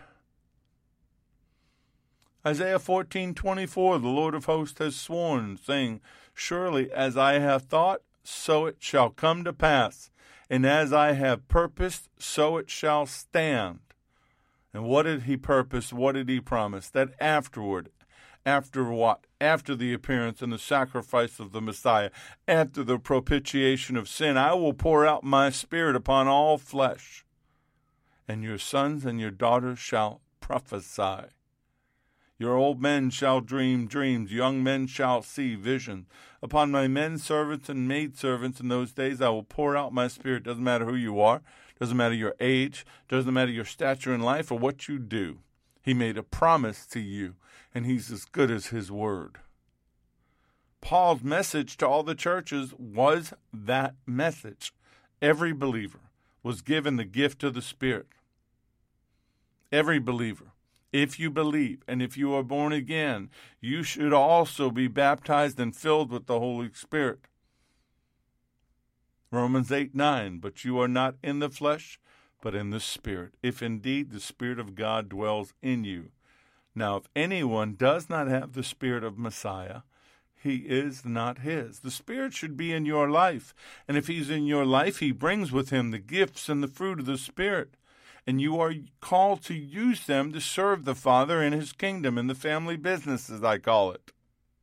Isaiah 14:24, the Lord of hosts has sworn, saying, surely as I have thought, so it shall come to pass. And as I have purposed, so it shall stand. And what did he purpose? What did he promise? That afterward, after what? After the appearance and the sacrifice of the Messiah, after the propitiation of sin, I will pour out my Spirit upon all flesh, and your sons and your daughters shall prophesy. Your old men shall dream dreams, young men shall see visions. Upon my men servants and maidservants in those days I will pour out my Spirit. Doesn't matter who you are, doesn't matter your age, doesn't matter your stature in life or what you do. He made a promise to you, and he's as good as his word. Paul's message to all the churches was that message. Every believer was given the gift of the Spirit. Every believer. If you believe and if you are born again, you should also be baptized and filled with the Holy Spirit. Romans 8:9, but you are not in the flesh, but in the Spirit, if indeed the Spirit of God dwells in you. Now, if anyone does not have the Spirit of Messiah, he is not his. The Spirit should be in your life, and if he's in your life, he brings with him the gifts and the fruit of the Spirit, and you are called to use them to serve the Father in his kingdom, in the family business, as I call it.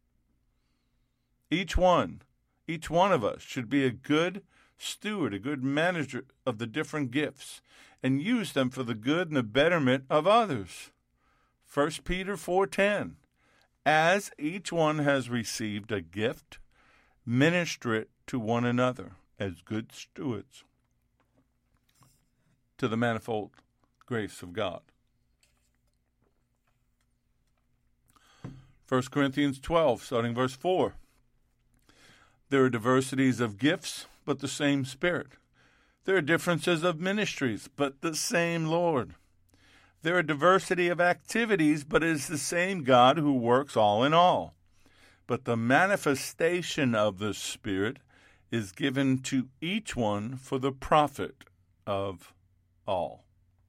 Each one of us should be a good steward, a good manager of the different gifts, and use them for the good and the betterment of others. 1 Peter 4:10, as each one has received a gift, minister it to one another as good stewards to the manifold grace of God. 1 Corinthians 12, starting verse 4. There are diversities of gifts, but the same Spirit. There are differences of ministries, but the same Lord. There are diversity of activities, but it is the same God who works all in all. But the manifestation of the Spirit is given to each one for the profit of all.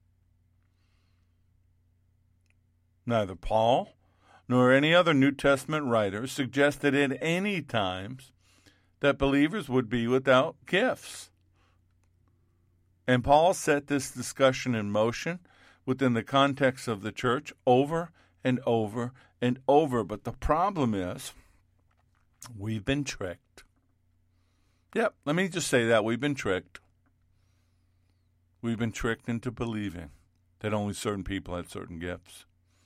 Neither Paul nor any other New Testament writer suggested at any times that believers would be without gifts. And Paul set this discussion in motion within the context of the church over and over and over. But the problem is, we've been tricked. Yep, let me just say that. We've been tricked. We've been tricked into believing that only certain people had certain gifts.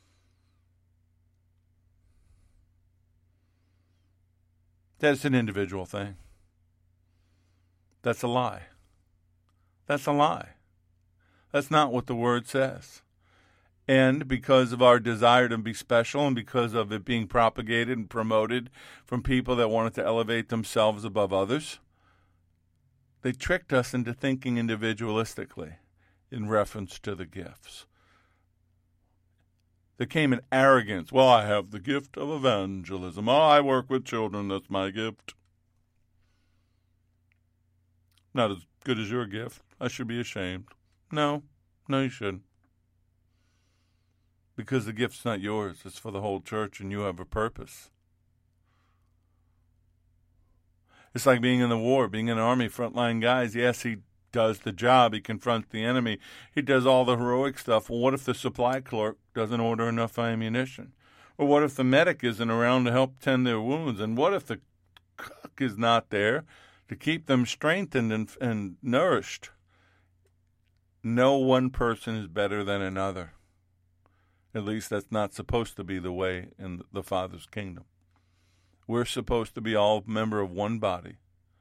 That's an individual thing. That's a lie. That's a lie. That's not what the Word says. And because of our desire to be special and because of it being propagated and promoted from people that wanted to elevate themselves above others, they tricked us into thinking individualistically in reference to the gifts. There came an arrogance. Well, I have the gift of evangelism. Oh, I work with children. That's my gift. Not as good as your gift. I should be ashamed. No, you shouldn't. Because the gift's not yours. It's for the whole church, and you have a purpose. It's like being in the war, being in the army, frontline guys. Yes, he does the job. He confronts the enemy. He does all the heroic stuff. Well, what if the supply clerk doesn't order enough ammunition? Or what if the medic isn't around to help tend their wounds? And what if the cook is not there to keep them strengthened and nourished? No one person is better than another. At least that's not supposed to be the way in the Father's kingdom. We're supposed to be all member of one body,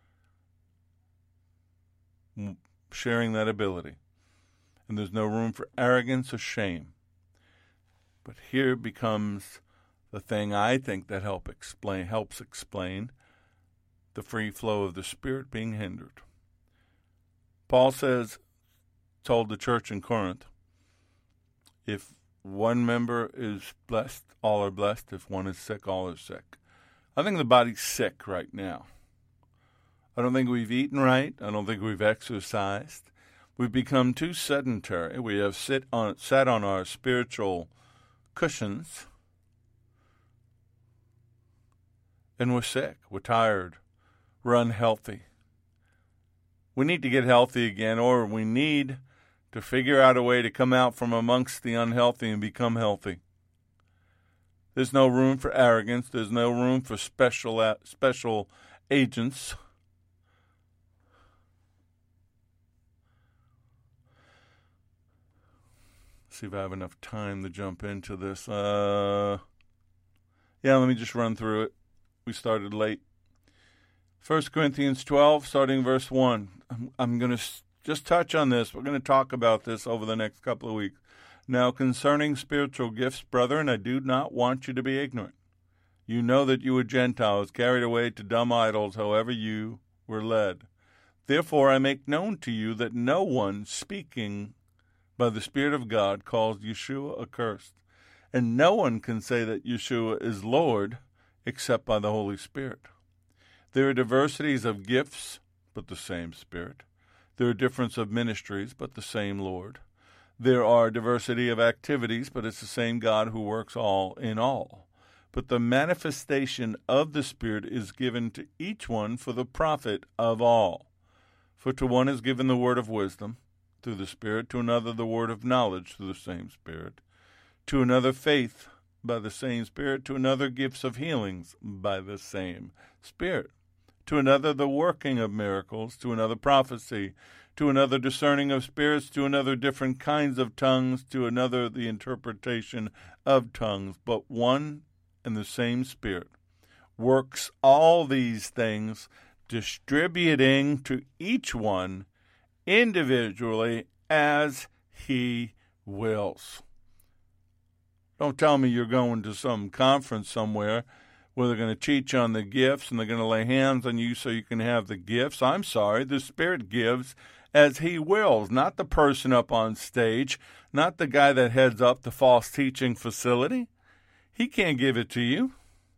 sharing that ability. And there's no room for arrogance or shame. But here becomes the thing I think that helps explain the free flow of the Spirit being hindered. Paul told the church in Corinth, if one member is blessed, all are blessed. If one is sick, all are sick. I think the body's sick right now. I don't think we've eaten right. I don't think we've exercised. We've become too sedentary. We have sat on our spiritual cushions, and we're sick. We're tired. We're unhealthy. We need to get healthy again, or we need to figure out a way to come out from amongst the unhealthy and become healthy. There's no room for arrogance. There's no room for special agents. See if I have enough time to jump into this. Let me just run through it. We started late. 1 Corinthians 12, starting verse 1. I'm going to just touch on this. We're going to talk about this over the next couple of weeks. Now, concerning spiritual gifts, brethren, I do not want you to be ignorant. You know that you were Gentiles, carried away to dumb idols, however you were led. Therefore I make known to you that no one speaking by the Spirit of God calls Yeshua accursed, and no one can say that Yeshua is Lord except by the Holy Spirit. There are diversities of gifts, but the same Spirit. There are differences of ministries, but the same Lord. There are diversity of activities, but it's the same God who works all in all. But the manifestation of the Spirit is given to each one for the profit of all. For to one is given the word of wisdom through the Spirit, to another the word of knowledge through the same Spirit, to another faith by the same Spirit, to another gifts of healings by the same Spirit, to another the working of miracles, to another prophecy, to another discerning of spirits, to another different kinds of tongues, to another the interpretation of tongues. But one and the same Spirit works all these things, distributing to each one individually as he wills. Don't tell me you're going to some conference somewhere where they're going to teach on the gifts and they're going to lay hands on you so you can have the gifts. I'm sorry, the Spirit gives as he wills, not the person up on stage, not the guy that heads up the false teaching facility. He can't give it to you.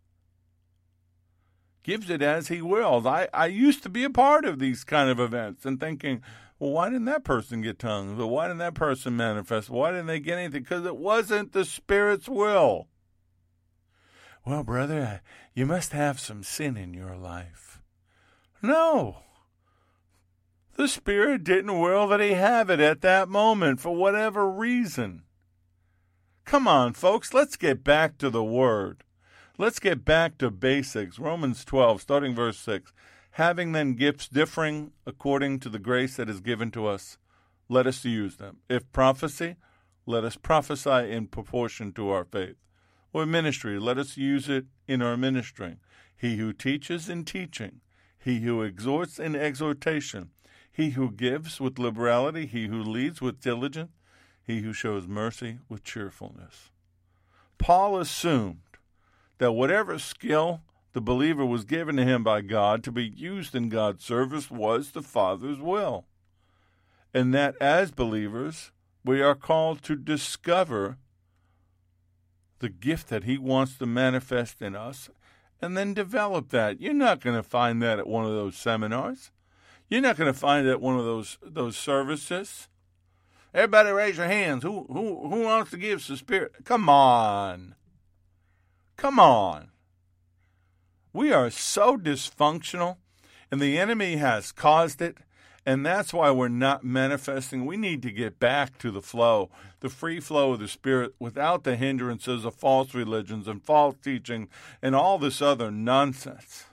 Gives it as he wills. I used to be a part of these kind of events and thinking, well, why didn't that person get tongues? Or why didn't that person manifest? Why didn't they get anything? Because it wasn't the Spirit's will. Well, brother, you must have some sin in your life. No. The Spirit didn't will that he have it at that moment for whatever reason. Come on, folks, let's get back to the Word. Let's get back to basics. Romans 12, starting verse 6. Having then gifts differing according to the grace that is given to us, let us use them. If prophecy, let us prophesy in proportion to our faith. Or ministry, let us use it in our ministering. He who teaches in teaching, he who exhorts in exhortation, he who gives with liberality, he who leads with diligence, he who shows mercy with cheerfulness. Paul assumed that whatever skill the believer was given to him by God to be used in God's service was the Father's will. And that as believers, we are called to discover the gift that he wants to manifest in us and then develop that. You're not going to find that at one of those seminars. You're not going to find it at one of those services. Everybody raise your hands. Who wants to give the Spirit? Come on. Come on. We are so dysfunctional, and the enemy has caused it, and that's why we're not manifesting. We need to get back to the flow, the free flow of the Spirit, without the hindrances of false religions and false teaching and all this other nonsense.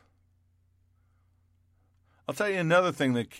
I'll tell you another thing that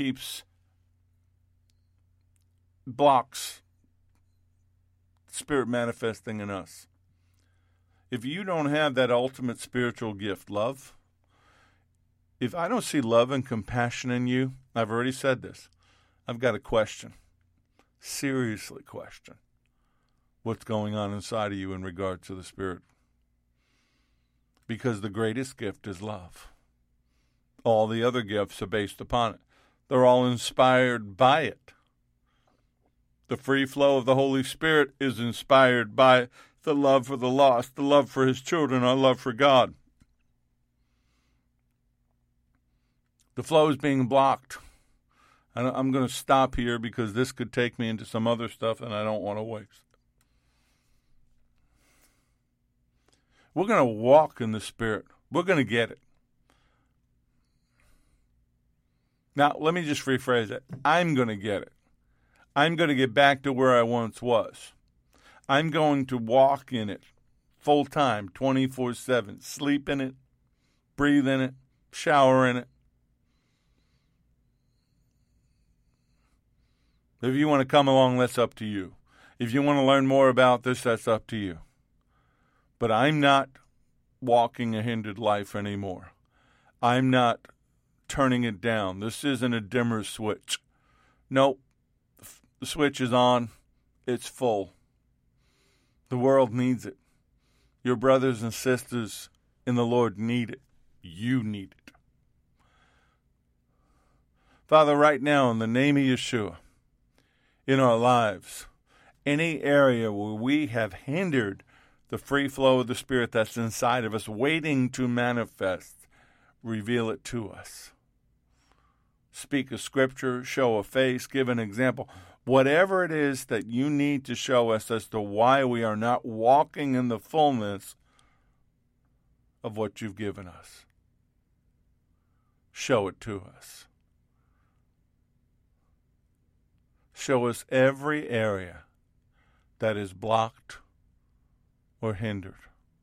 blocks Spirit manifesting in us. If you don't have that ultimate spiritual gift, love, if I don't see love and compassion in you, I've already said this, I've got a question. Seriously question. What's going on inside of you in regard to the Spirit? Because the greatest gift is love. All the other gifts are based upon it. They're all inspired by it. The free flow of the Holy Spirit is inspired by the love for the lost, the love for his children, our love for God. The flow is being blocked. I'm going to stop here because this could take me into some other stuff and I don't want to waste. We're going to walk in the Spirit. We're going to get it. Now, let me just rephrase it. I'm going to get it. I'm going to get back to where I once was. I'm going to walk in it full time, 24/7, sleep in it, breathe in it, shower in it. If you want to come along, that's up to you. If you want to learn more about this, that's up to you. But I'm not walking a hindered life anymore. I'm not turning it down. This isn't a dimmer switch. Nope. The switch is on. It's full. The world needs it. Your brothers and sisters in the Lord need it. You need it. Father, right now, in the name of Yeshua, in our lives, any area where we have hindered the free flow of the Spirit that's inside of us, waiting to manifest, reveal it to us. Speak a scripture, show a face, give an example. Whatever it is that you need to show us as to why we are not walking in the fullness of what you've given us. Show it to us. Show us every area that is blocked or hindered.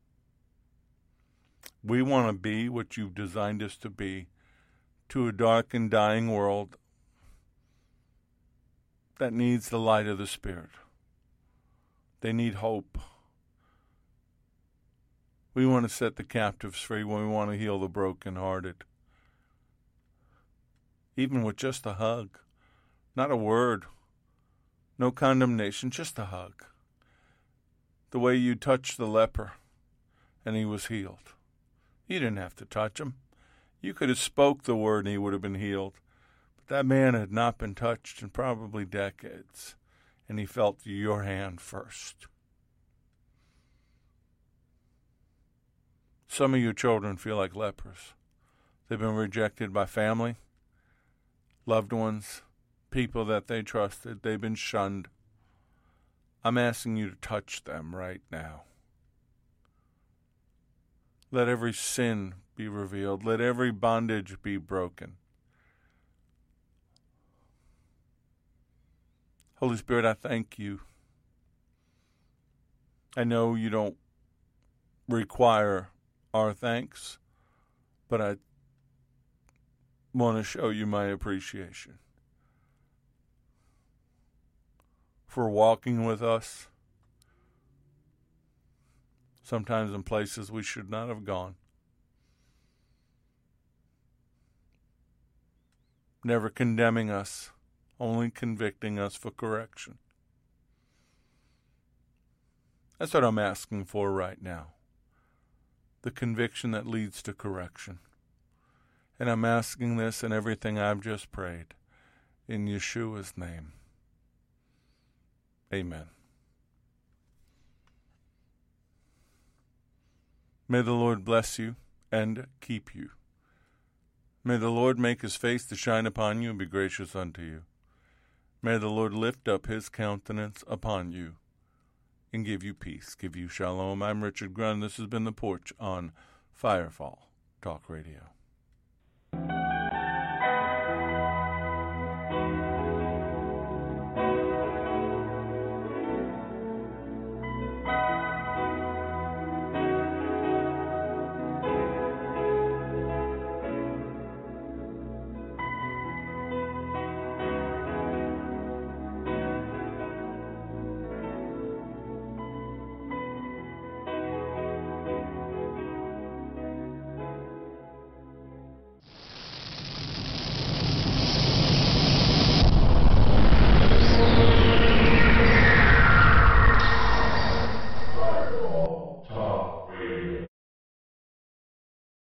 We want to be what you've designed us to be to a dark and dying world that needs the light of the Spirit. They need hope. We want to set the captives free. We want to heal the brokenhearted. Even with just a hug. Not a word. No condemnation, just a hug. The way you touched the leper and he was healed. You didn't have to touch him. You could have spoke the word and he would have been healed. That man had not been touched in probably decades, and he felt your hand first. Some of your children feel like lepers. They've been rejected by family, loved ones, people that they trusted. They've been shunned. I'm asking you to touch them right now. Let every sin be revealed. Let every bondage be broken. Holy Spirit, I thank you. I know you don't require our thanks, but I want to show you my appreciation for walking with us, sometimes in places we should not have gone. Never condemning us, only convicting us for correction. That's what I'm asking for right now. the conviction that leads to correction. And I'm asking this and everything I've just prayed in Yeshua's name. Amen. May the Lord bless you and keep you. May the Lord make his face to shine upon you and be gracious unto you. May the Lord lift up his countenance upon you and give you peace, give you shalom. I'm Richard Grun. This has been The Porch on Firefall Talk Radio.